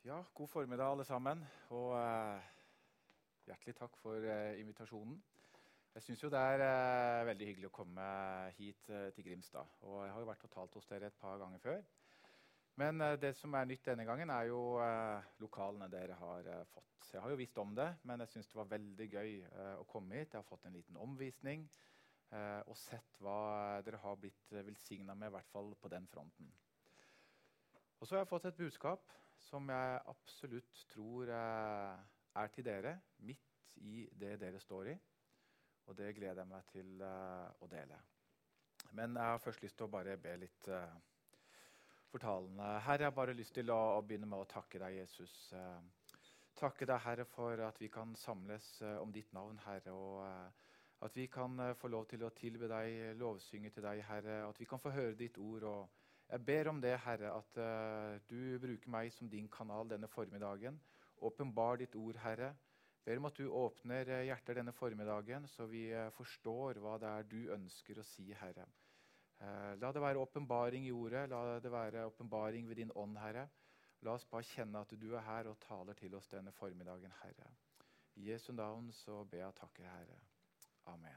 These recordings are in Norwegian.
Ja, god formiddag alle sammen, og hjertelig takk for invitasjonen. Jeg synes jo det er veldig hyggelig å komme hit til Grimstad, og jeg har jo vært og talt hos dere et par ganger før. Men det som er nytt denne gangen er jo lokalene dere har fått. Jeg har jo visst om det, men jeg synes det var veldig gøy å komme hit. Jeg har fått en liten omvisning og sett hva dere har blitt velsignet med, i hvert fall på den fronten. Og så har jeg fått et budskap som jeg absolutt tror er til dere, midt i det dere står i. Og det gleder jeg meg til å dele. Men jeg har først lyst til å bare be litt fortalende. Herre, jeg har bare lyst til å begynne med å takke deg, Jesus. Takke deg, Herre, for at vi kan samles om ditt navn, Herre, og at vi kan få lov til å tilbe deg, lovsynge til deg, Herre, at vi kan få høre ditt ord. Og jeg ber om det, Herre, at du bruker meg som din kanal denne formiddagen. Åpenbar ditt ord, Herre. Jeg ber om at du åpner hjertet denne formiddagen, så vi forstår hva det er du ønsker å si, Herre. La det være åpenbaring i ordet, la det være åpenbaring ved din ånd, Herre. La oss bare kjenne at du er her og taler til oss denne formiddagen, Herre. I Jesu navn så ber jeg og takker, Herre. Amen.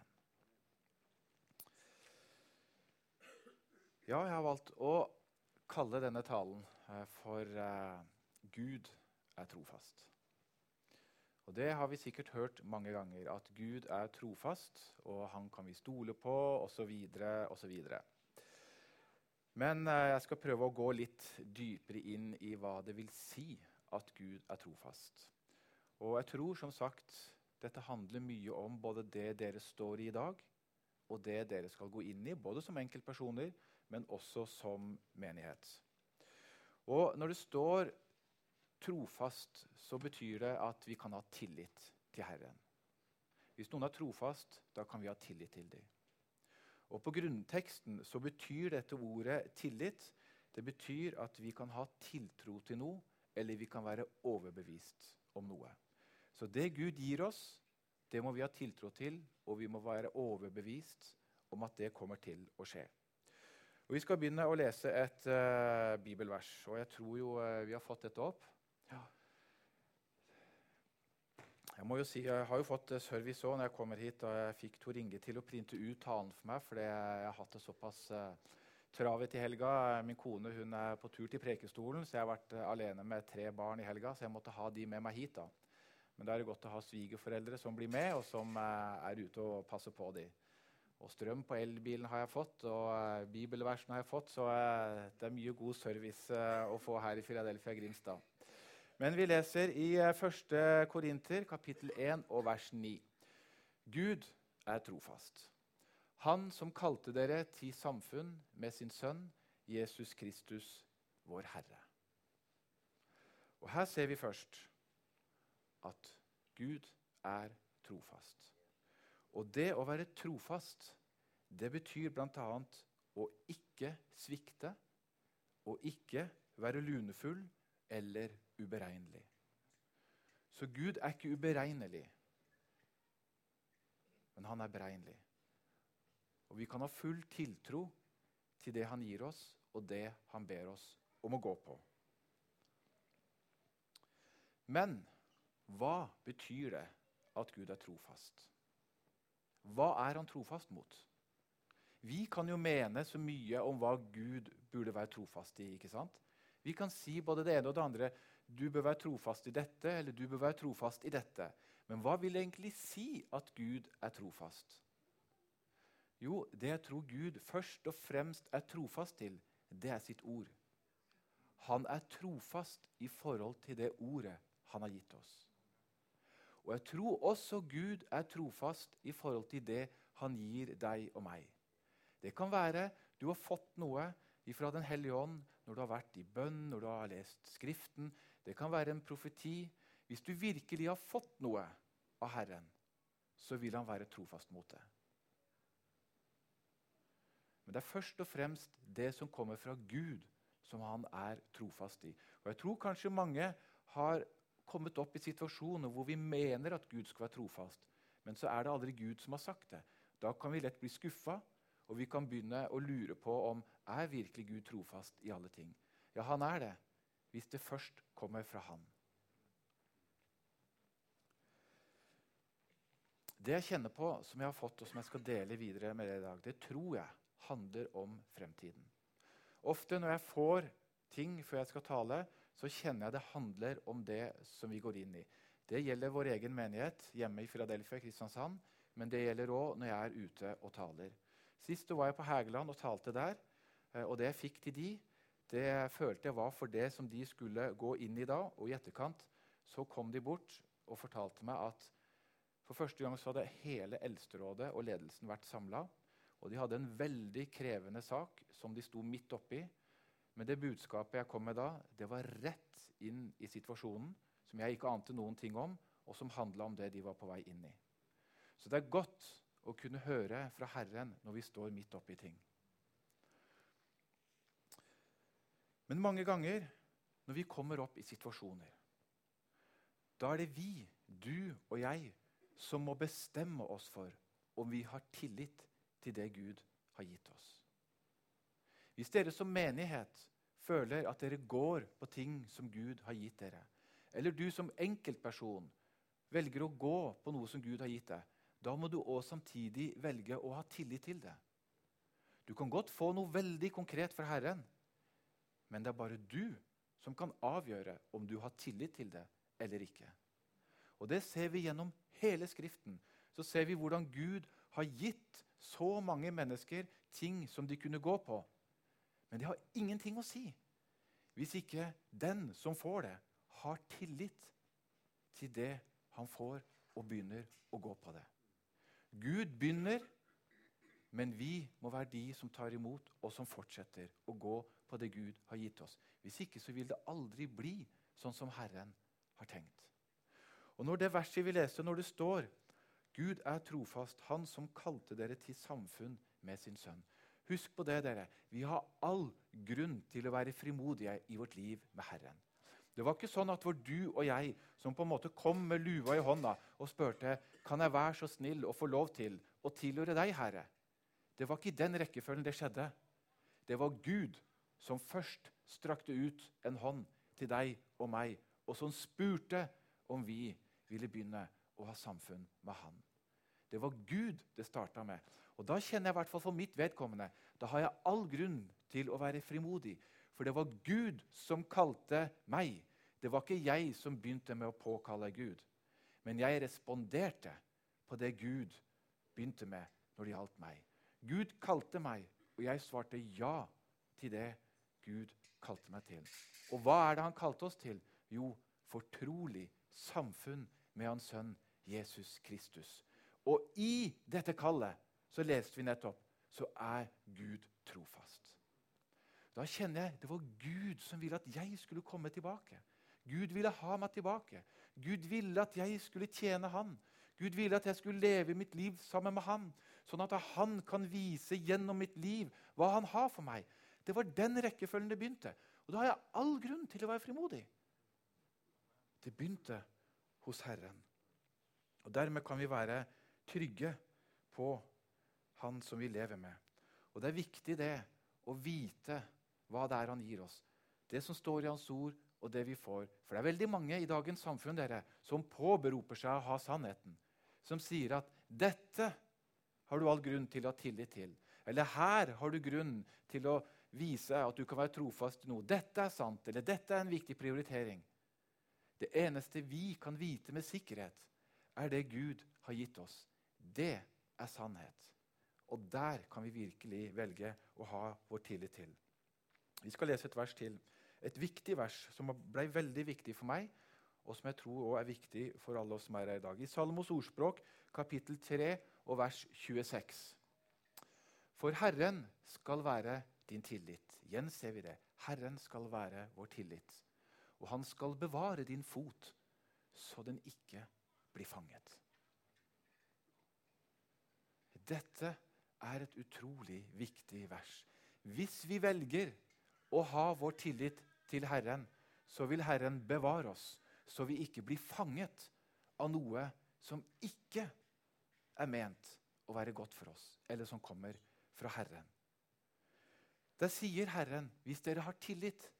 Ja, jeg har valgt å kalle denne talen for Gud er trofast. Og det har vi sikkert hørt mange ganger, at Gud er trofast, og han kan vi stole på, og så videre, og så videre. Men jeg skal prøve å gå litt dypere inn i hva det vil si at Gud er trofast. Og jeg tror, som sagt, dette handler mye om både det dere står i dag, og det dere skal gå inn i, både som enkeltpersoner, men også som menighet. Og når det står trofast, så betyr det at vi kan ha tillit til Herren. Hvis noen er trofast, da kan vi ha tillit til dem. Og på grunnteksten så betyr dette ordet tillit. Det betyr at vi kan ha tiltro til noe, eller vi kan være overbevist om noe. Så det Gud gir oss, det må vi ha tiltro til, og vi må være overbevist om at det kommer til å skje. Og vi skal begynne å lese et bibelvers, og jeg tror jo vi har fått dette opp. Ja. Jeg må jo si, jeg har jo fått service også når jeg kommer hit, og jeg fikk Tor Inge til å printe ut talen for meg, fordi jeg har hatt det såpass travet i helga. Min kone, hun er på tur til prekestolen, så jeg har vært alene med 3 barn i helga, så jeg måtte ha de med meg hit da. Men da er det godt å ha svigerforeldre som blir med, og som er ute og passer på dem. Og strøm på elbilen har jeg fått, og bibelversen har jeg fått, så det er mye god service å få her i Philadelphia Grimstad. Men vi leser i 1. Korinter, kapittel 1 og vers 9. Gud er trofast. Han som kalte dere til samfunn med sin sønn, Jesus Kristus, vår Herre. Og her ser vi først at Gud er trofast. Og det å være trofast, det betyr blant annet å ikke svikte, og ikke være lunefull eller uberegnelig. Så Gud er ikke uberegnelig, men han er beregnelig. Og vi kan ha full tiltro til det han gir oss, og det han ber oss om å gå på. Men hva betyr det at Gud er trofast? Hva er han trofast mot? Vi kan jo mene så mye om hva Gud burde være trofast i, ikke sant? Vi kan si både det ene og det andre. Du bør være trofast i dette, eller du bør være trofast i dette. Men hva vil det egentlig si at Gud er trofast? Jo, det jeg tror Gud først og fremst er trofast til, det er sitt ord. Han er trofast i forhold til det ordet han har gitt oss. Og jeg tror også Gud er trofast i forhold til det han gir deg og meg. Det kan være du har fått noe fra Den hellige ånd når du har vært i bønn, når du har lest Skriften. Det kan være en profeti. Hvis du virkelig har fått noe av Herren, så vil han være trofast mot det. Men det er først og fremst det som kommer fra Gud som han er trofast i. Og jeg tror kanskje mange har kommet opp i situasjoner hvor vi mener at Gud skal være trofast, men så er det aldri Gud som har sagt det. Da kan vi lett bli skuffet, og vi kan begynne å lure på om er virkelig Gud trofast i alle ting. Ja, han er det. hvis det først kommer fra han. Det jeg kjenner på, som jeg har fått, og som jeg skal dele videre med dere i dag, det tror jeg handler om fremtiden. Ofte når jeg får ting før jeg skal tale, så kjenner jeg det handler om det som vi går inn i. Det gjelder vår egen menighet hjemme i Philadelphia, Kristiansand, men det gjelder også når jeg er ute og taler. Sist var jeg på Hægeland og talte der, og det jeg fikk til de, det følte jeg var for det som de skulle gå inn i da, og i etterkant så kom de bort og fortalte meg at for første gang så hadde hele eldsterådet og ledelsen vært samlet, og de hadde en veldig krevende sak som de sto midt oppi. Men det budskapet jeg kom med da, det var rett inn i situasjonen, som jeg ikke ante noen ting om, og som handlet om det de var på vei inn i. Så det er godt å kunne høre fra Herren når vi står midt oppi ting. Men mange ganger når vi kommer opp i situasjoner, da er det vi, du og jeg, som må bestemme oss for om vi har tillit til det Gud har gitt oss. Hvis dere som menighet føler at dere går på ting som Gud har gitt dere, eller du som enkeltperson velger å gå på noe som Gud har gitt deg, da må du også samtidig velge å ha tillit til det. Du kan godt få noe veldig konkret fra Herren, men det er bare du som kan avgjøre om du har tillit til det eller ikke. Og det ser vi gjennom hele Skriften. Så ser vi hvordan Gud har gitt så mange mennesker ting som de kunne gå på. Men det har ingenting å si hvis ikke den som får det, har tillit til det han får og begynner å gå på det. Gud begynner, men vi må være de som tar imot og som fortsetter å gå på det Gud har gitt oss. Hvis ikke så vil det aldri bli sånn som Herren har tenkt. Og når det verset vi leser, når det står Gud er trofast, han som kalte dere til samfunn med sin sønn. Husk på det, dere. Vi har all grunn til å være frimodige i vårt liv med Herren. Det var ikke sånn at det var du og jeg som på en måte kom med lua i hånda og spurte, kan jeg være så snill å få lov til å tilhøre deg, Herre? Det var ikke i den rekkefølgen det skjedde. Det var Gud som først strakte ut en hånd til deg og meg, og som spurte om vi ville begynne å ha samfunn med han. Det var Gud det startet med. Og da kjenner jeg i hvert fall for mitt vedkommende, da har jeg all grunn til å være frimodig. For det var Gud som kalte meg. Det var ikke jeg som begynte med å påkalle Gud. Men jeg responderte på det Gud begynte med når det gjaldt meg. Gud kalte meg, og jeg svarte ja til det Gud kalte meg til. Og hva er det han kalte oss til? Jo, fortrolig samfunn med hans sønn Jesus Kristus. Og i dette kallet, så leste vi nettopp, så er Gud trofast. Da kjenner jeg, det var Gud som ville at jeg skulle komme tilbake. Gud ville ha meg tilbake. Gud ville at jeg skulle tjene han. Gud ville at jeg skulle leve mitt liv sammen med han, sånn at han kan vise gjennom mitt liv hva han har for meg. Det var den rekkefølgen det begynte. Og da har jeg all grunn til å være frimodig. Det begynte hos Herren. Og dermed kan vi være trygge på han som vi lever med. Og det er viktig det å vite hva det er han gir oss. Det som står i hans ord, og det vi får. For det er veldig mange i dagens samfunn dere, som påberoper seg å ha sannheten. Som sier at dette har du all grunn til å ha tillit til. Eller her har du grunn til å vise at du kan være trofast til noe. Dette er sant, eller dette er en viktig prioritering. Det eneste vi kan vite med sikkerhet, er det Gud har gitt oss. Det er sannhet. Og der kan vi virkelig velge å ha vår tillit til. Vi skal lese et vers til. Et viktig vers som ble veldig viktig for meg, og som jeg tror også er viktig for alle oss som er her i dag. I Salmos ordspråk, kapittel 3 og vers 26. For Herren skal være din tillit. Igjen ser vi det. Herren skal være vår tillit. Og han skal bevare din fot, så den ikke blir fanget. Dette er et utrolig viktig vers. Hvis vi velger å ha vår tillit til Herren, så vil Herren bevare oss, så vi ikke blir fanget av noe som ikke er ment å være godt for oss, eller som kommer fra Herren. Da sier Herren, hvis dere har tillit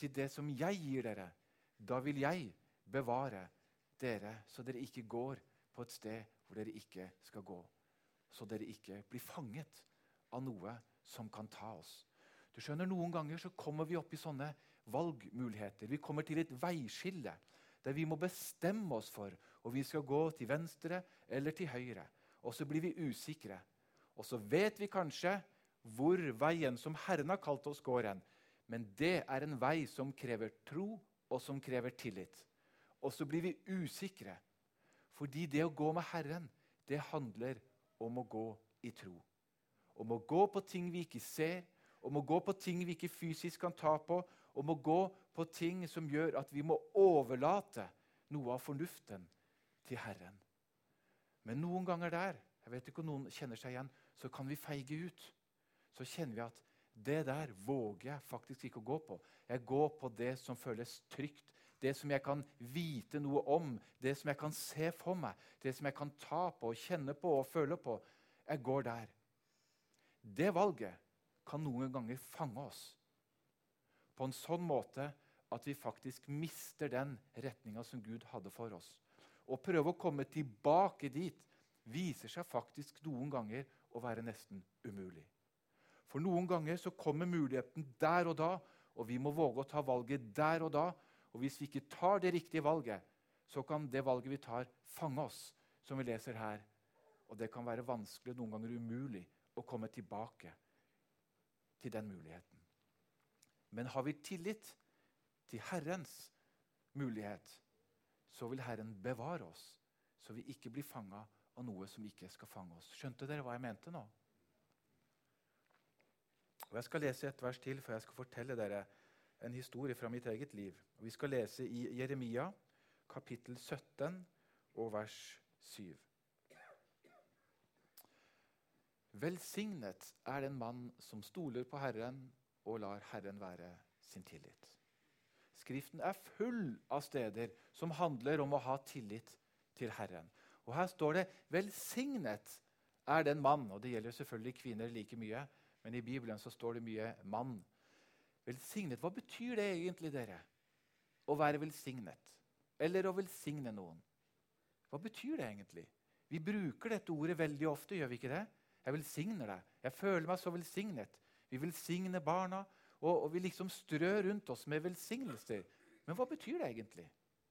til det som jeg gir dere, da vil jeg bevare dere, så dere ikke går på et sted hvor dere ikke skal gå. Så dere ikke blir fanget av noe som kan ta oss. Du skjønner, noen ganger så kommer vi opp i sånne valgmuligheter. Vi kommer til et veiskille, der vi må bestemme oss for om vi skal gå til venstre eller til høyre. Og så blir vi usikre. Og så vet vi kanskje hvor veien som Herren har kalt oss går hen. Men det er en vei som krever tro og som krever tillit. Og så blir vi usikre. Fordi det å gå med Herren, det handler om å gå i tro. Om å gå på ting vi ikke ser, om å gå på ting vi ikke fysisk kan ta på, om å gå på ting som gjør at vi må overlate noe av fornuften til Herren. Men noen ganger der, jeg vet ikke om noen kjenner seg igjen, så kan vi feige ut. Så kjenner vi at det der våger jeg faktisk ikke å gå på. Jeg går på det som føles trygt, det som jeg kan vite noe om, det som jeg kan se for meg, det som jeg kan ta på, kjenne på og føle på. Jeg går der. Det valget kan noen ganger fange oss på en sånn måte at vi faktisk mister den retningen som Gud hadde for oss. Å prøve å komme tilbake dit viser seg faktisk noen ganger å være nesten umulig. For noen ganger så kommer muligheten der og da, og vi må våge å ta valget der og da. Og hvis vi ikke tar det riktige valget, så kan det valget vi tar fange oss, som vi leser her. Og det kan være vanskelig, noen ganger umulig, å komme tilbake til den muligheten. Men har vi tillit til Herrens mulighet, så vil Herren bevare oss, så vi ikke blir fanget av noe som ikke skal fange oss. Skjønte dere hva jeg mente nå? Og jeg skal lese et vers til, for jeg skal fortelle dere en historie fra mitt eget liv. Og vi skal lese i Jeremia, kapittel 17 og vers 7. Velsignet er den mann som stoler på Herren og lar Herren være sin tillit. Skriften er full av steder som handler om å ha tillit til Herren. Og her står det, velsignet er den mann, og det gjelder selvfølgelig kvinner like mye, men i Bibelen så står det mye mann. Velsignet, hva betyr det egentlig, dere? Å være velsignet, eller å velsigne noen. Hva betyr det egentlig? Vi bruker dette ordet veldig ofte, gjør vi ikke det? Jeg velsigner deg. Jeg føler meg så velsignet. Vi velsigner barna, og vi liksom strør rundt oss med velsignelser. Men hva betyr det egentlig?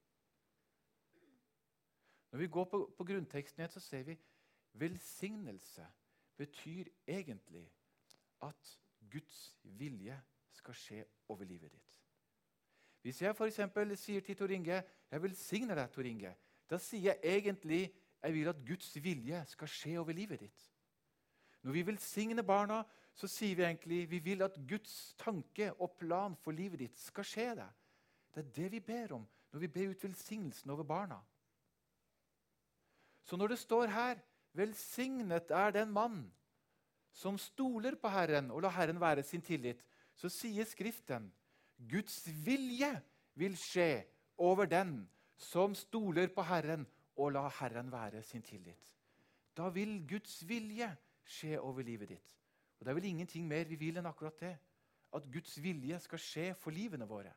Når vi går på grunnteksten igjen, så ser vi velsignelse betyr egentlig at Guds vilje skal skje over livet ditt. Hvis jeg for eksempel sier til Tor Inge, jeg velsigner deg, Tor Inge, da sier jeg egentlig, jeg vil at Guds vilje skal skje over livet ditt. Når vi velsigner barna, så sier vi egentlig, vi vil at Guds tanke og plan for livet ditt skal skje deg. Det er det vi ber om, når vi ber ut velsignelsen over barna. Så når det står her, velsignet er den mann som stoler på Herren og lar Herren være sin tillit, så sier Skriften, Guds vilje vil skje over den som stoler på Herren og lar Herren være sin tillit. Da vil Guds vilje skje over livet ditt. Og det er vel ingenting mer vi vil enn akkurat det. At Guds vilje skal skje for livene våre.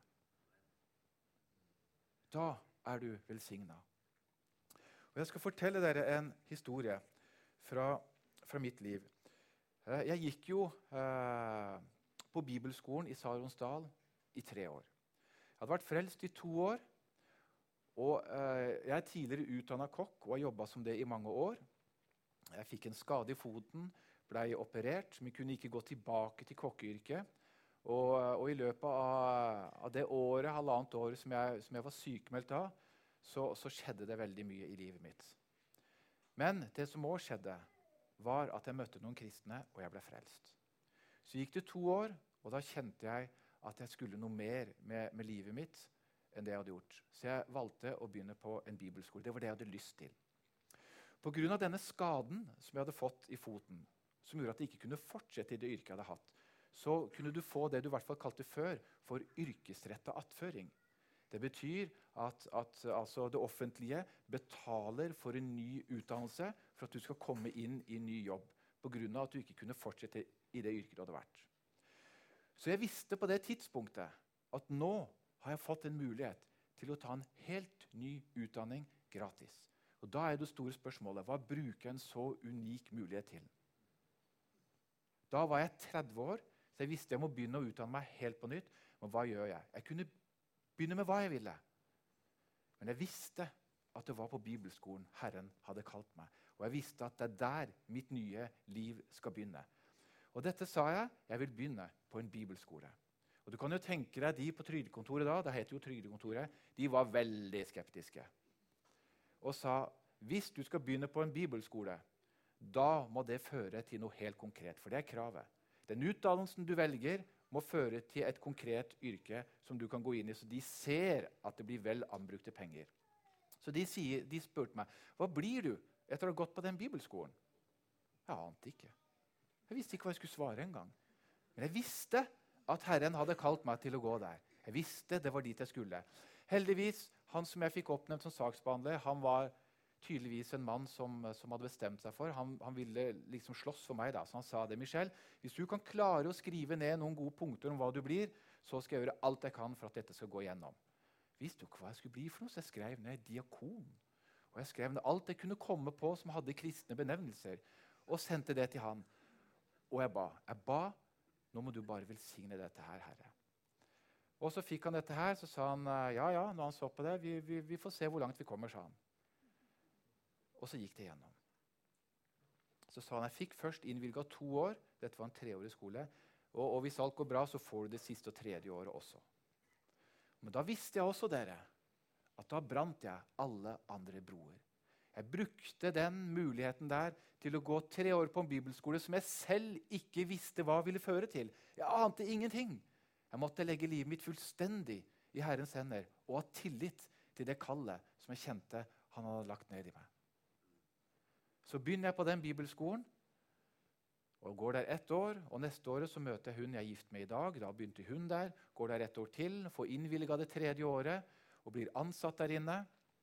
Da er du velsignet. Og jeg skal fortelle dere en historie fra mitt liv. Jeg gikk jo på bibelskolen i Saronsdal i 3 år. Jeg hadde vært frelst i 2 år, og jeg er tidligere utdannet kokk og har jobbet som det i mange år. Jeg fikk en skade i foten, ble operert, men kunne ikke gå tilbake til kokkeyrket. Og i løpet av det året, halvannet året som jeg var sykemeldt av, så skjedde det veldig mye i livet mitt. Men det som også skjedde, var at jeg møtte noen kristne, og jeg ble frelst. Så gikk det 2 år, og da kjente jeg at jeg skulle noe mer med livet mitt enn det jeg hadde gjort. Så jeg valgte å begynne på en bibelskole. Det var det jeg hadde lyst til. På grunn av denne skaden som jeg hadde fått i foten, som gjorde at jeg ikke kunne fortsette i det yrket jeg hadde hatt, så kunne du få det du i hvert fall kalte før for yrkesrettet attføring. Det betyr at altså det offentlige betaler for en ny utdannelse for at du skal komme inn i en ny jobb, på grunn av at du ikke kunne fortsette i det yrket du hadde vært. Så jeg visste på det tidspunktet at nå har jeg fått en mulighet til å ta en helt ny utdanning gratis. Og da er det store spørsmålet, hva bruker en så unik mulighet til? Da var jeg 30 år, så jeg visste jeg må begynne å utdanne meg helt på nytt. Men hva gjør jeg? Jeg kunne begynne med hva jeg ville. Men jeg visste at det var på bibelskolen Herren hadde kalt meg. Og jeg visste at det er der mitt nye liv skal begynne. Og dette sa jeg vil begynne på en bibelskole. Og du kan jo tenke deg de på trygdekontoret da, det heter jo trygdekontoret, de var veldig skeptiske. Og sa, hvis du skal begynne på en bibelskole, da må det føre til noe helt konkret, for det er kravet. Den utdannelsen du velger må føre til et konkret yrke som du kan gå inn i, så de ser at det blir vel anbrukte penger. Så de spurte meg, hva blir du etter å ha gått på den bibelskolen? Jeg ante ikke. Jeg visste ikke hva jeg skulle svare en gang. Men jeg visste at Herren hadde kalt meg til å gå der. Jeg visste det var dit jeg skulle. Heldigvis, han som jeg fikk oppnevnt som saksbehandler, han var tydeligvis en mann som hadde bestemt seg for. Han ville liksom slåss for meg da. Så han sa det, Michel, hvis du kan klare å skrive ned noen gode punkter om hva du blir, så skal jeg gjøre alt jeg kan for at dette skal gå igjennom. Visste jo ikke hva jeg skulle bli for noe, så jeg skrev ned diakon. Og jeg skrev ned alt jeg kunne komme på som hadde kristne benevnelser, og sendte det til han. Og jeg ba, nå må du bare velsigne dette her, Herre. Og så fikk han dette her, så sa han, ja, når han så på det, vi får se hvor langt vi kommer, sa han. Og så gikk det gjennom. Så sa han, jeg fikk først innvilget 2 år, dette var en 3-årig skole, og hvis alt går bra, så får du det siste og 3. året også. Men da visste jeg også, dere, at da brant jeg alle andre broer. Jeg brukte den muligheten der til å gå 3 år på en bibelskole som jeg selv ikke visste hva ville føre til. Jeg ante ingenting. Jeg måtte legge livet mitt fullstendig i Herrens hender og ha tillit til det kallet som jeg kjente han hadde lagt ned i meg. Så begynner jeg på den bibelskolen, og går der 1 år, og neste året så møter jeg hun jeg er gift med i dag. Da begynte hun der, går der 1 år til, får innvilget det 3. året, og blir ansatt der inne,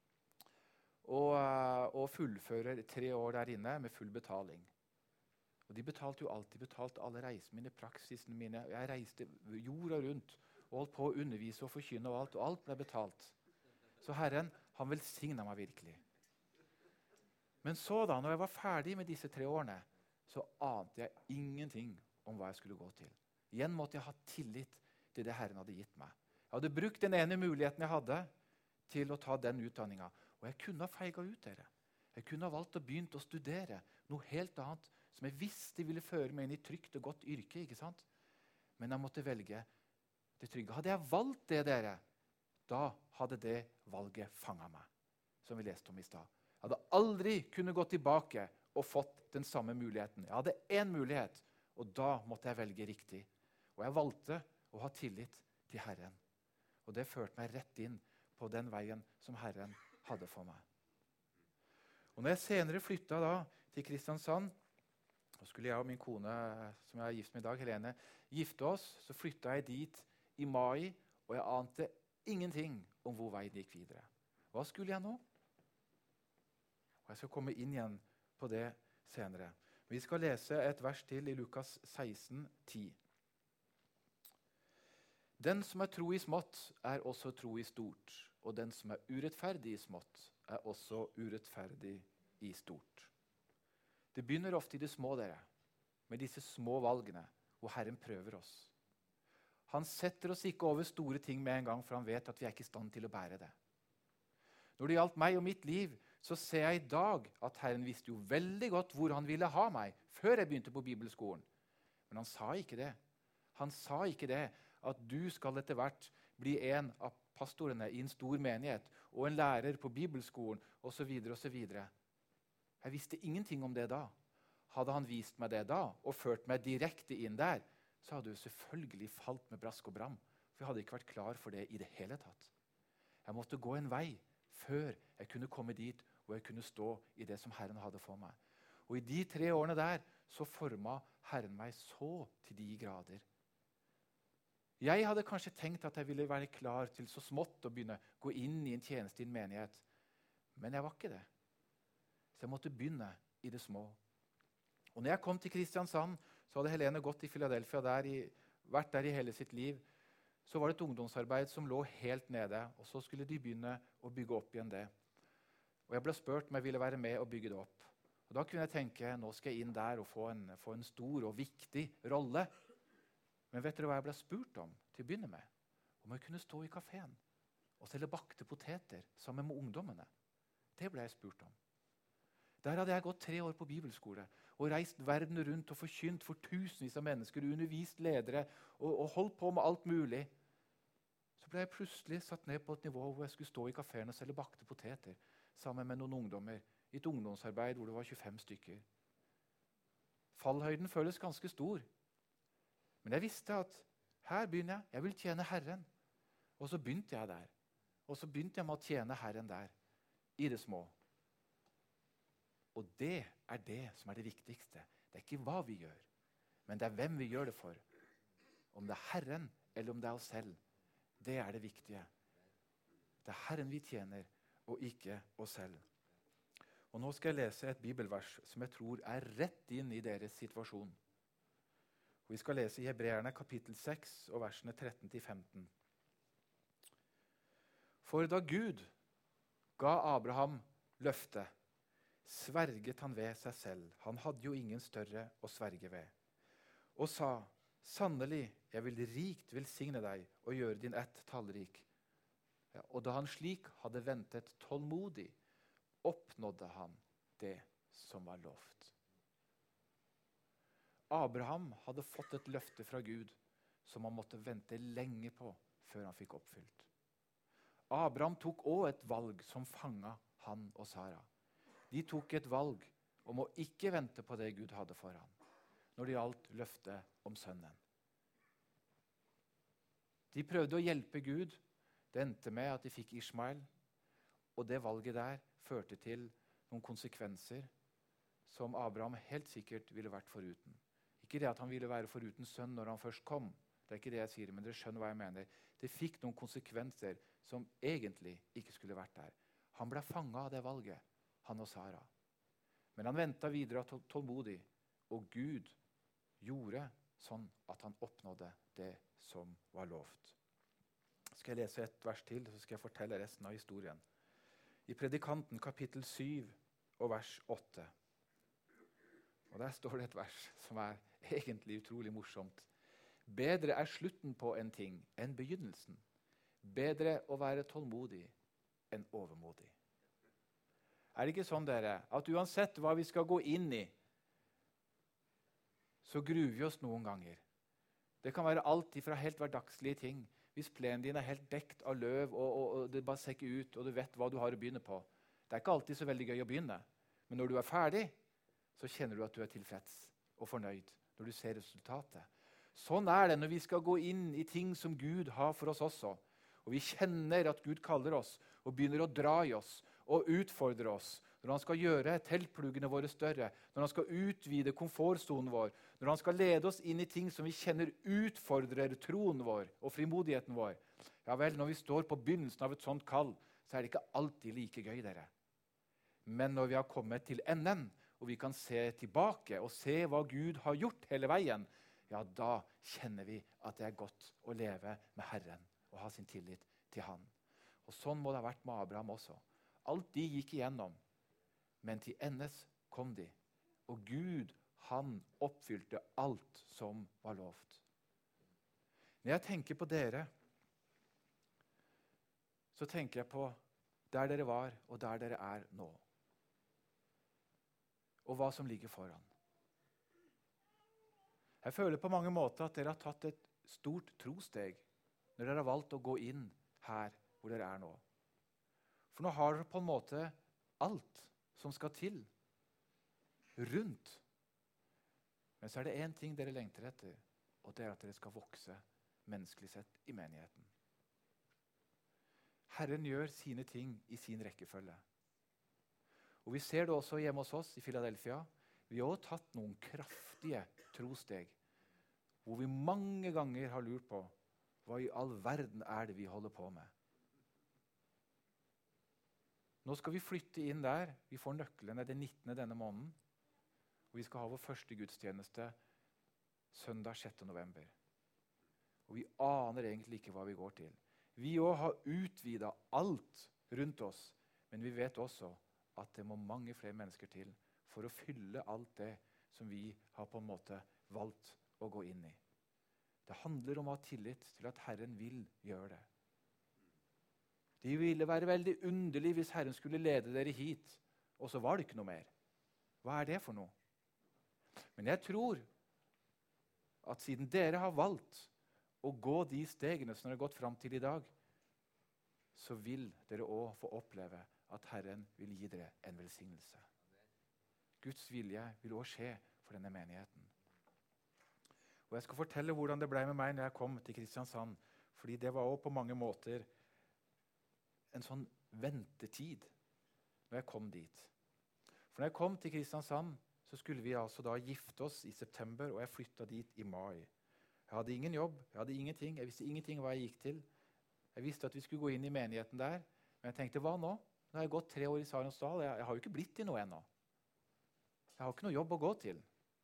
og fullfører 3 år der inne med full betaling. Og de betalte jo alt. De betalte alle reisene mine, praksisene mine. Jeg reiste jorda rundt og holdt på å undervise og forkynne, og alt ble betalt. Så Herren, han velsignet meg virkelig. Men så da, når jeg var ferdig med disse 3 årene, så ante jeg ingenting om hva jeg skulle gå til. Igjen måtte jeg ha tillit til det Herren hadde gitt meg. Jeg hadde brukt den ene muligheten jeg hadde til å ta den utdanningen. Og jeg kunne ha feiget ut dere. Jeg kunne ha valgt å begynne å studere noe helt annet, som jeg visste ville føre meg inn i trygt og godt yrke, ikke sant? Men jeg måtte velge det trygge. Hadde jeg valgt det, dere, da hadde det valget fanget meg, som vi leste om i stad. Jeg hadde aldri kunnet gå tilbake og fått den samme muligheten. Jeg hadde én mulighet, og da måtte jeg velge riktig. Og jeg valgte å ha tillit til Herren. Og det førte meg rett inn på den veien som Herren hadde for meg. Og når jeg senere flyttet da til Kristiansand, og skulle jeg og min kone, som jeg er gift med i dag, Helene, gifte oss, så flyttet jeg dit i mai, og jeg ante ingenting om hvor veien gikk videre. Hva skulle jeg nå? Og jeg skal komme inn igjen på det senere. Vi skal lese et vers til i Lukas 16, 10. Den som er tro i smått, er også tro i stort. Og den som er urettferdig i smått, er også urettferdig i stort. Det begynner ofte i det små, dere, med disse små valgene, hvor Herren prøver oss. Han setter oss ikke over store ting med en gang, for han vet at vi er ikke i stand til å bære det. Når det gjaldt meg og mitt liv, så ser jeg i dag at Herren visste jo veldig godt hvor han ville ha meg, før jeg begynte på bibelskolen. Men han sa ikke det. Han sa ikke det, at du skal etter hvert bli en av pastorene i en stor menighet, og en lærer på bibelskolen, og så videre, og så videre. Jeg visste ingenting om det da. Hadde han vist meg det da, og ført meg direkte inn der, så hadde jeg selvfølgelig falt med brask og bram, for jeg hadde ikke vært klar for det i det hele tatt. Jeg måtte gå en vei før jeg kunne komme dit, hvor jeg kunne stå i det som Herren hadde for meg. Og i de 3 årene der, så formet Herren meg så til de grader. Jeg hadde kanskje tenkt at jeg ville være klar til så smått å begynne å gå inn i en tjeneste i en menighet. Men jeg var ikke det. Så jeg måtte begynne i det små. Og når jeg kom til Kristiansand, så hadde Helene gått i Philadelphia vært der i hele sitt liv. så var det et ungdomsarbeid som lå helt nede, og så skulle de begynne å bygge opp igjen det. Og jeg ble spurt om jeg ville være med og bygge det opp. Og da kunne jeg tenke, nå skal jeg inn der og få en stor og viktig rolle. Men vet dere hva jeg ble spurt om til å begynne med? Om jeg kunne stå i kaféen og selge bakte poteter sammen med ungdommene. Det ble jeg spurt om. Der hadde jeg gått 3 år på bibelskole og reist verden rundt og forkynt for tusenvis av mennesker, undervist ledere og holdt på med alt mulig. Så ble jeg plutselig satt ned på et nivå hvor jeg skulle stå i kaféen og selge bakte poteter sammen med noen ungdommer i et ungdomsarbeid hvor det var 25 stykker. Fallhøyden føles ganske stor. Men jeg visste at her begynner jeg. Jeg vil tjene Herren. Og så begynte jeg der. Og så begynte jeg med å tjene Herren der, i det små. Og det er det som er det viktigste. Det er ikke hva vi gjør, men det er hvem vi gjør det for. Om det er Herren eller om det er oss selv. Det er det viktige. Det er Herren vi tjener, og ikke oss selv. Og nå skal jeg lese et bibelvers som jeg tror er rett inn i deres situasjon. Og vi skal lese i Hebreerne kapittel 6 og versene 13-15. For da Gud ga Abraham løftet, sverget han ved seg selv. Han hadde jo ingen større å sverge ved. Og sa, sannelig, jeg vil rikt velsigne deg og gjøre din ett tallrik. Ja, og da han slik hadde ventet tålmodig, oppnådde han det som var lovt. Abraham hadde fått et løfte fra Gud som han måtte vente lenge på før han fikk oppfylt. Abraham tok også et valg som fanget han og Sara. De tok et valg om å ikke vente på det Gud hadde for ham, når det gjaldt løftet om sønnen. De prøvde å hjelpe Gud. Det endte med at de fikk Ishmael, og det valget der førte til noen konsekvenser som Abraham helt sikkert ville vært foruten. Ikke det at han ville være foruten sønn når han først kom. Det er ikke det jeg sier, men dere skjønner hva jeg mener. Det fikk noen konsekvenser som egentlig ikke skulle vært der. Han ble fanget av det valget, han og Sara. Men han ventet videre tålmodig, og Gud gjorde sånn at han oppnådde det som var lovt. Skal jeg lese et vers til, så skal jeg fortelle resten av historien. I Predikanten kapittel 7 og vers 8. Og der står det et vers som er egentlig utrolig morsomt. Bedre er slutten på en ting enn begynnelsen. Bedre å være tålmodig enn overmodig. Er det ikke sånn, dere, at uansett hva vi skal gå inn i, så gruer vi oss noen ganger. Det kan være alt fra helt hverdagslige ting. Hvis plenen din er helt dekt av løv, og det bare ser ikke ut, og du vet hva du har å begynne på. Det er ikke alltid så veldig gøy å begynne. Men når du er ferdig, så kjenner du at du er tilfreds og fornøyd når du ser resultatet. Sånn er det når vi skal gå inn i ting som Gud har for oss også. Og vi kjenner at Gud kaller oss og begynner å dra i oss og utfordre oss. Når han skal gjøre teltpluggene våre større, når han skal utvide komfortsonen vår, når han skal lede oss inn i ting som vi kjenner utfordrer troen vår og frimodigheten vår. Ja vel, når vi står på begynnelsen av et sånt kall, så er det ikke alltid like gøy, dere. Men når vi har kommet til enden, og vi kan se tilbake og se hva Gud har gjort hele veien, ja, da kjenner vi at det er godt å leve med Herren og ha sin tillit til Han. Og sånn må det ha vært med Abraham også. Alt de gikk igjennom, men til endes kom de. Og Gud, han oppfylte alt som var lovt. Når jeg tenker på dere, så tenker jeg på der dere var og der dere er nå. Og hva som ligger foran. Jeg føler på mange måter at dere har tatt et stort trosteg når dere har valgt å gå inn her hvor dere er nå. For nå har dere på en måte alt som skal til rundt. Men så er det en ting dere lengter etter, og det er at dere skal vokse menneskelig sett i menigheten. Herren gjør sine ting i sin rekkefølge. Og vi ser det også hjemme hos oss i Philadelphia. Vi har også tatt noen kraftige trosteg, hvor vi mange ganger har lurt på hva i all verden er det vi holder på med. Nå skal vi flytte inn der. Vi får nøklene den 19. denne måneden. Og vi skal ha vår første gudstjeneste søndag 6. november. Og vi aner egentlig ikke hva vi går til. Vi også har utvidet alt rundt oss, men vi vet også at det må mange flere mennesker til for å fylle alt det som vi har på en måte valgt å gå inn i. Det handler om å ha tillit til at Herren vil gjøre det. Det ville være veldig underlig hvis Herren skulle lede dere hit, og så var det ikke noe mer. Hva er det for noe? Men jeg tror at siden dere har valgt å gå de stegene som dere har gått fram til i dag, så vil dere også få oppleve at Herren vil gi dere en velsignelse. Guds vilje vil også skje for denne menigheten. Og jeg skal fortelle hvordan det ble med meg når jeg kom til Kristiansand, fordi det var også på mange måter en sånn ventetid når jeg kom dit. For når jeg kom til Kristiansand, så skulle vi altså da gifte oss i september, og jeg flyttet dit i mai. Jeg hadde ingen jobb, jeg hadde ingenting, jeg visste ingenting hva jeg gikk til. Jeg visste at vi skulle gå inn i menigheten der, men jeg tenkte, hva nå? Nå har jeg gått 3 år i Sarensdal, jeg har jo ikke blitt til noe ennå. Jeg har ikke noe jobb å gå til.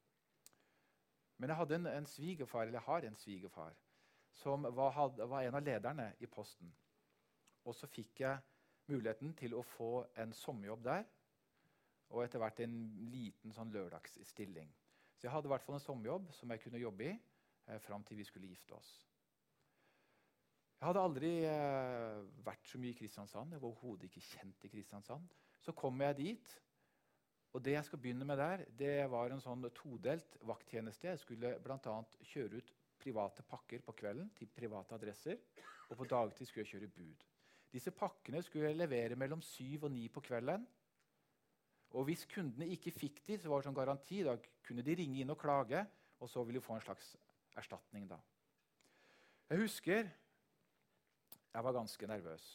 Men jeg hadde en svigerfar, eller jeg har en svigerfar, som var en av lederne i posten. Og så fikk jeg muligheten til å få en sommerjobb der, og etter hvert en liten sånn lørdagsstilling. Så jeg hadde i hvert fall en sommerjobb som jeg kunne jobbe i, fram til vi skulle gifte oss. Jeg hadde aldri vært så mye i Kristiansand, jeg var overhodet ikke kjent i Kristiansand. Så kom jeg dit, og det jeg skal begynne med der, det var en sånn todelt vakttjeneste. Jeg skulle blant annet kjøre ut private pakker på kvelden til private adresser, og på dagtid skulle jeg kjøre bud. Disse pakkene skulle jeg levere mellom 7 og 9 på kvelden. Og hvis kundene ikke fikk de, så var det sånn garanti. Da kunne de ringe inn og klage, og så ville de få en slags erstatning da. Jeg husker jeg var ganske nervøs.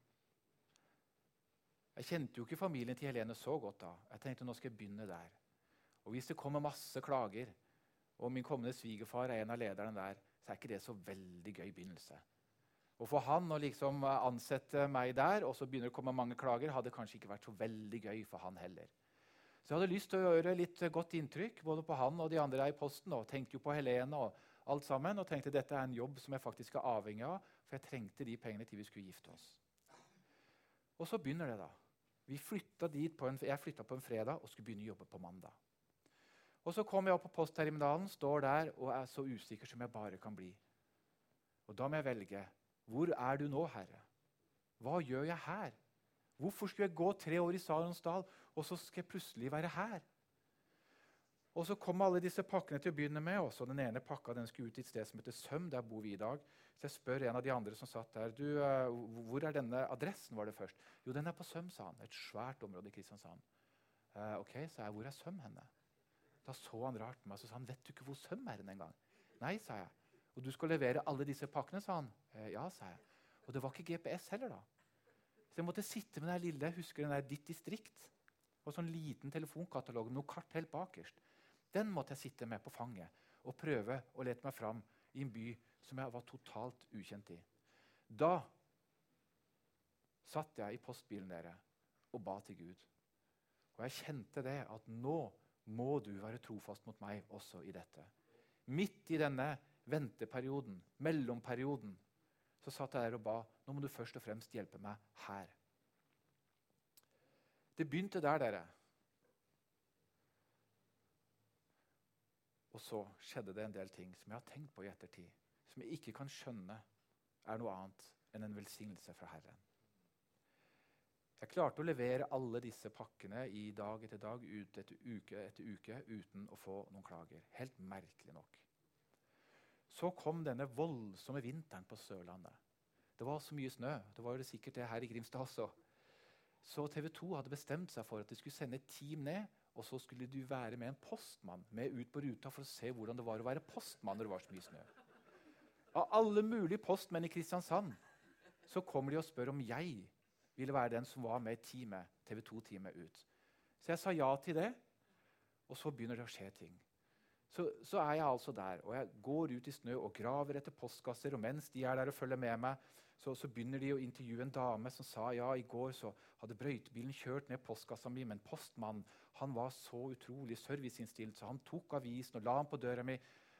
Jeg kjente jo ikke familien til Helene så godt da. Jeg tenkte, nå skal jeg begynne der. Og hvis det kommer masse klager, og min kommende svigerfar er en av lederne der, så er ikke det så veldig gøy begynnelse. Og for han å liksom ansette meg der, og så begynner det å komme mange klager, hadde kanskje ikke vært så veldig gøy for han heller. Så jeg hadde lyst til å gjøre litt godt inntrykk, både på han og de andre i posten, og tenkte jo på Helene og alt sammen, og tenkte dette er en jobb som jeg faktisk er avhengig av, for jeg trengte de pengene til vi skulle gifte oss. Og så begynner det da. Jeg flyttet på en fredag og skulle begynne å jobbe på mandag. Og så kom jeg opp på postterminalen, står der og er så usikker som jeg bare kan bli. Og da må jeg velge, hvor er du nå, Herre? Hva gjør jeg her? Hvorfor skulle jeg gå 3 år i Sarensdal, og så skal jeg plutselig være her? Og så kom alle disse pakkene til å begynne med, og så den ene pakka den skulle ut til et sted som heter Søm, der bor vi i dag. Så jeg spør en av de andre som satt der, hvor er denne adressen, var det først? Jo, den er på Søm, sa han, et svært område i Kristiansand. Ok, sa jeg, hvor er Søm henne? Da så han rart på meg, så sa han, vet du ikke hvor Søm er henne en gang? Nei, sa jeg. Og du skal levere alle disse pakkene, sa han. Ja, sa jeg. Og det var ikke GPS heller da. Så jeg måtte sitte med den lille, jeg husker den der Ditt Distrikt, og sånn liten telefonkatalog med noe kart helt bakerst. Den måtte jeg sitte med på fanget og prøve å lete meg fram i en by som jeg var totalt ukjent i. Da satt jeg i postbilen dere og ba til Gud. Og jeg kjente det at nå må du være trofast mot meg også i dette. Midt i denne venteperioden, mellomperioden, så satt jeg der og ba, nå må du først og fremst hjelpe meg her. Det begynte der, dere. Og så skjedde det en del ting som jeg har tenkt på i ettertid, som jeg ikke kan skjønne er noe annet enn en velsignelse fra Herren. Jeg klarte å levere alle disse pakkene i dag etter dag, uke etter uke, uten å få noen klager. Helt merkelig nok. Så kom denne voldsomme vinteren på Sørlandet. Det var så mye snø. Det var jo sikkert det her i Grimstad også. Så TV 2 hadde bestemt seg for at de skulle sende et team ned, og så skulle du være med en postmann med ut på ruta for å se hvordan det var å være postmann når det var så mye snø. Av alle mulige postmenn i Kristiansand så kommer de og spør om jeg ville være den som var med i teamet, TV 2-teamet ut. Så jeg sa ja til det, og så begynner det å skje ting. Så er jeg altså der, og jeg går ut i snø og graver etter postkasser, og mens de er der og følger med meg, så begynner de å intervjue en dame som sa, ja, i går så hadde brøytebilen kjørt ned postkassa mi, men postmannen, han var så utrolig serviceinnstilt, så han tok avisen og la den på døra mi,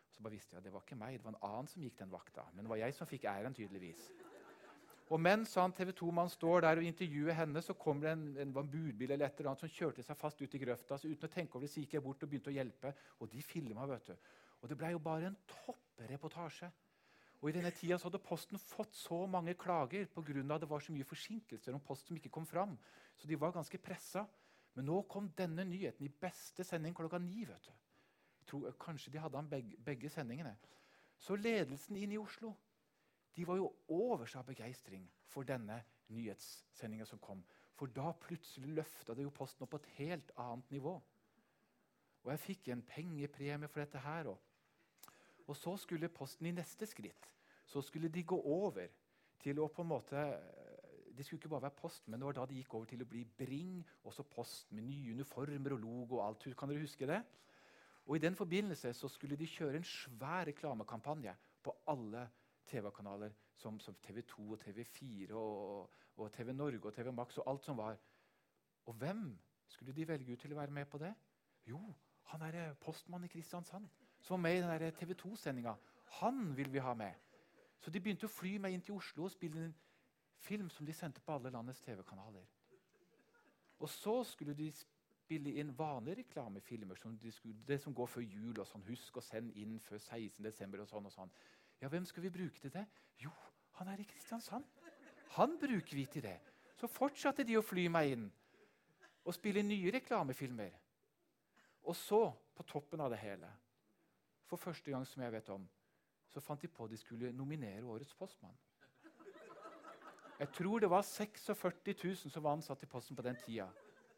Så bare visste jeg at det var ikke meg, det var en annen som gikk den vakta. Men det var jeg som fikk æren, tydeligvis. Og mens han TV 2-mann står der og intervjuer henne, så kommer det en budbil eller et eller annet som kjørte seg fast ut i grøfta. Så uten å tenke over det, så gikk jeg bort og begynte å hjelpe. Og de filmet, vet du. Og det ble jo bare en toppreportasje. Og i denne tida så hadde Posten fått så mange klager på grunn av at det var så mye forsinkelser om post som ikke kom fram. Så de var ganske pressa. Men nå kom denne nyheten i beste sending 9:00, vet du. Jeg tror, kanskje de hadde begge sendingene. Så ledelsen inn i Oslo, de var jo over seg av begeistring for denne nyhetssendingen som kom. For da plutselig løfta det jo Posten opp på et helt annet nivå. Og jeg fikk en pengepremie for dette her også. Og så skulle Posten i neste skritt, så skulle de gå over til å på en måte, det skulle ikke bare være Posten, men det var da de gikk over til å bli Bring, også Posten med nye uniformer og logo og alt. Kan dere huske det? Og i den forbindelse så skulle de kjøre en svær reklamekampanje på alle TV-kanaler som TV 2 og TV 4 og TV Norge og TV Max og alt som var. Og hvem skulle de velge ut til å være med på det? Jo, han er postmann i Kristiansand, som var med i den TV 2-sendinga. Han vil vi ha med. Så de begynte å fly meg inn til Oslo og spille en film som de sendte på alle landets TV-kanaler. Og så skulle de spille inn vanlige reklamefilmer, det som går før jul og sånn. Husk å sende inn før 16. desember og sånn og sånn. Ja, hvem skal vi bruke til det? Jo, han er i Kristiansand. Han bruker vi til det. Så fortsatte de å fly meg inn og spille nye reklamefilmer. Og så, på toppen av det hele, for første gang som jeg vet om, så fant de på at de skulle nominere Årets postmann. Jeg tror det var 46 000 som var ansatt i Posten på den tida.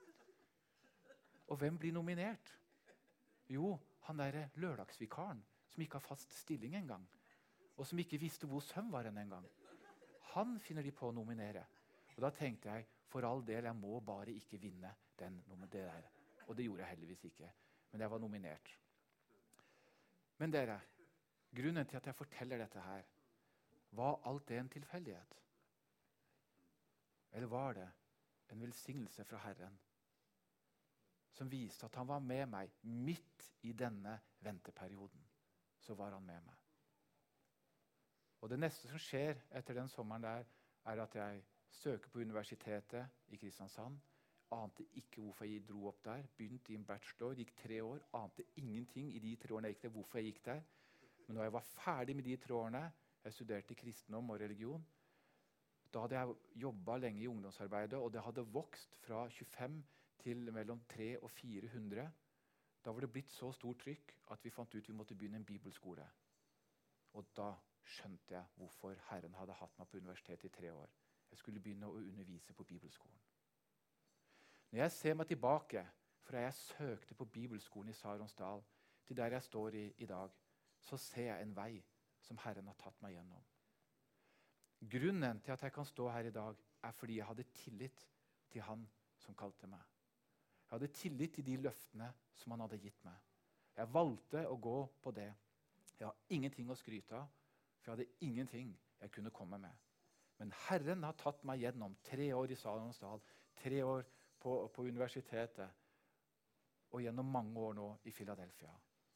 Og hvem blir nominert? Jo, han der lørdagsvikaren som ikke har fast stilling engang, og som ikke visste hvor søvn var engang. Han finner de på å nominere. Og da tenkte jeg, for all del, jeg må bare ikke vinne det der. Og det gjorde jeg heldigvis ikke. Men jeg var nominert. Men dere, grunnen til at jeg forteller dette her, var alt det en tilfeldighet? Eller var det en velsignelse fra Herren som viste at han var med meg midt i denne venteperioden? Så var han med meg. Og det neste som skjer etter den sommeren der, er at jeg søker på universitetet i Kristiansand. Ante ikke hvorfor jeg dro opp der. Begynte i en bachelor, gikk 3 år. Ante ingenting i de 3 årene jeg gikk der, hvorfor jeg gikk der. Men når jeg var ferdig med de 3 årene, jeg studerte kristendom og religion, da hadde jeg jobbet lenge i ungdomsarbeidet, og det hadde vokst fra 25 til mellom 300 og 400. Da var det blitt så stort trykk at vi fant ut vi måtte begynne en bibelskole. Og da skjønte jeg hvorfor Herren hadde hatt meg på universitetet i 3 år. Jeg skulle begynne å undervise på bibelskolen. Når jeg ser meg tilbake fra jeg søkte på bibelskolen i Saronsdal til der jeg står i dag, så ser jeg en vei som Herren har tatt meg gjennom. Grunnen til at jeg kan stå her i dag, er fordi jeg hadde tillit til Han som kalte meg. Jeg hadde tillit til de løftene som Han hadde gitt meg. Jeg valgte å gå på det. Jeg har ingenting å skryte av, for jeg hadde ingenting jeg kunne komme med. Men Herren har tatt meg gjennom 3 år i Saronsdal, 3 år på universitetet, og gjennom mange år nå i Philadelphia.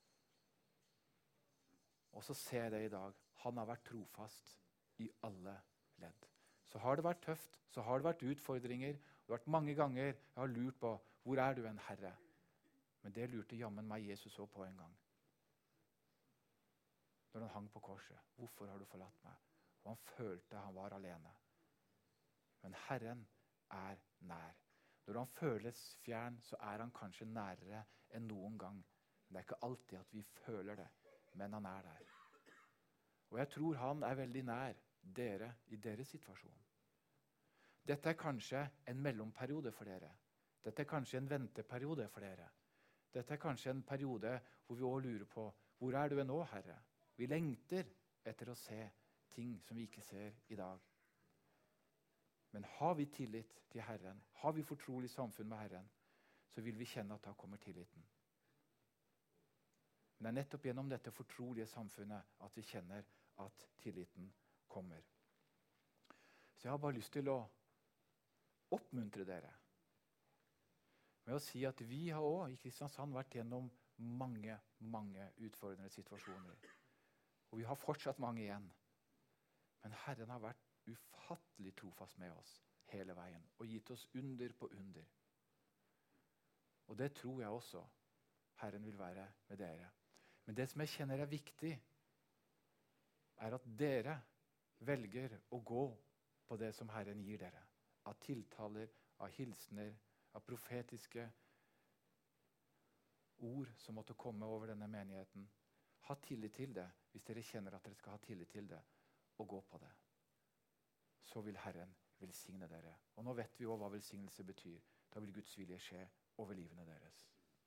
Og så ser jeg det i dag. Han har vært trofast i alle ledd. Så har det vært tøft, så har det vært utfordringer. Det har vært mange ganger jeg har lurt på, hvor er du en Herre? Men det lurte jammen meg Jesus også på en gang. Når han hang på korset. Hvorfor har du forlatt meg? Og han følte han var alene. Men Herren er nær. Når han føles fjern, så er han kanskje nærere enn noen gang. Men det er ikke alltid at vi føler det, men han er der. Og jeg tror han er veldig nær dere i deres situasjon. Dette er kanskje en mellomperiode for dere. Dette er kanskje en venteperiode for dere. Dette er kanskje en periode hvor vi også lurer på, hvor er du nå, Herre? Vi lengter etter å se ting som vi ikke ser i dag. Men har vi tillit til Herren, har vi fortrolig samfunn med Herren, så vil vi kjenne at da kommer tilliten. Men det er nettopp gjennom dette fortrolige samfunnet at vi kjenner at tilliten kommer. Så jeg har bare lyst til å oppmuntre dere med å si at vi har også i Kristiansand vært gjennom mange, mange utfordrende situasjoner. Og vi har fortsatt mange igjen. Men Herren har vært ufattelig trofast med oss hele veien og gitt oss under på under. Og det tror jeg også Herren vil være med dere. Men det som jeg kjenner er viktig, er at dere velger å gå på det som Herren gir dere. Av tiltaler, av hilsener, av profetiske ord som måtte komme over denne menigheten. Ha tillit til det, hvis dere kjenner at dere skal ha tillit til det, og gå på det. Så vil Herren velsigne dere. Og nå vet vi jo hva velsignelse betyr. Da vil Guds vilje skje over livene deres.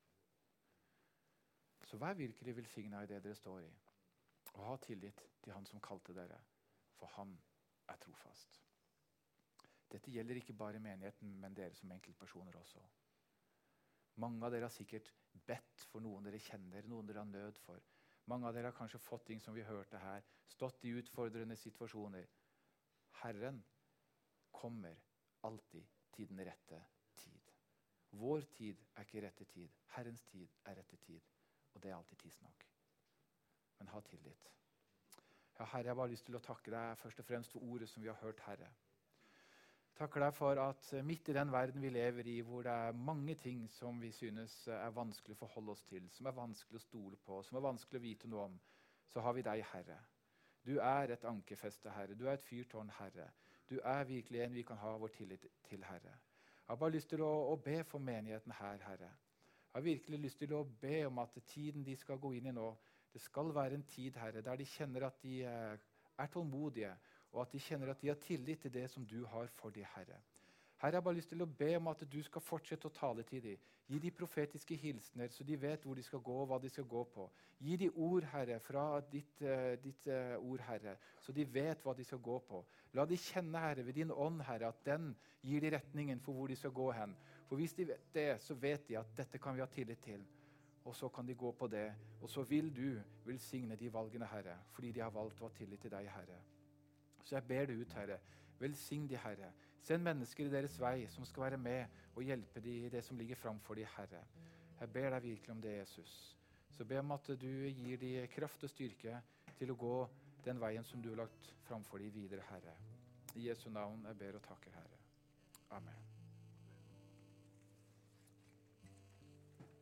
Så vær virkelig velsignet i det dere står i. Og ha tillit til han som kalte dere, for han er trofast. Dette gjelder ikke bare menigheten, men dere som enkeltpersoner også. Mange av dere har sikkert bedt for noen dere kjenner, noen dere har nød for. Mange av dere har kanskje fått ting som vi hørte her, stått i utfordrende situasjoner. Herren kommer alltid til den rette tid. Vår tid er ikke rette tid. Herrens tid er rette tid. Og det er alltid tidsnok. Men ha tillit. Ja, Herre, jeg har bare lyst til å takke deg først og fremst for ordet som vi har hørt, Herre. Takker deg for at midt i den verden vi lever i, hvor det er mange ting som vi synes er vanskelig å forholde oss til, som er vanskelig å stole på, som er vanskelig å vite noe om, så har vi deg, Herre. Du er et ankerfeste, Herre. Du er et fyrtårn, Herre. Du er virkelig en vi kan ha vår tillit til, Herre. Jeg har bare lyst til å be for menigheten her, Herre. Jeg har virkelig lyst til å be om at tiden de skal gå inn i nå, det skal være en tid, Herre, der de kjenner at de er tålmodige, og at de kjenner at de har tillit til det som du har for de, Herre. Herre, jeg har bare lyst til å be om at du skal fortsette å tale til dem. Gi de profetiske hilsener, så de vet hvor de skal gå, og hva de skal gå på. Gi de ord, Herre, fra ditt ord, Herre, så de vet hva de skal gå på. La de kjenne, Herre, ved din ånd, Herre, at den gir de retningen for hvor de skal gå hen. For hvis de vet det, så vet de at dette kan vi ha tillit til. Og så kan de gå på det. Og så vil du velsigne de valgene, Herre, fordi de har valgt å ha tillit til deg, Herre. Så jeg ber deg ut, Herre. Velsign de, Herre. Send mennesker i deres vei som skal være med og hjelpe de i det som ligger framfor de, Herre. Jeg ber deg virkelig om det, Jesus. Så ber om at du gir de kraft og styrke til å gå den veien som du har lagt framfor de videre, Herre. I Jesu navn jeg ber og takker, Herre. Amen.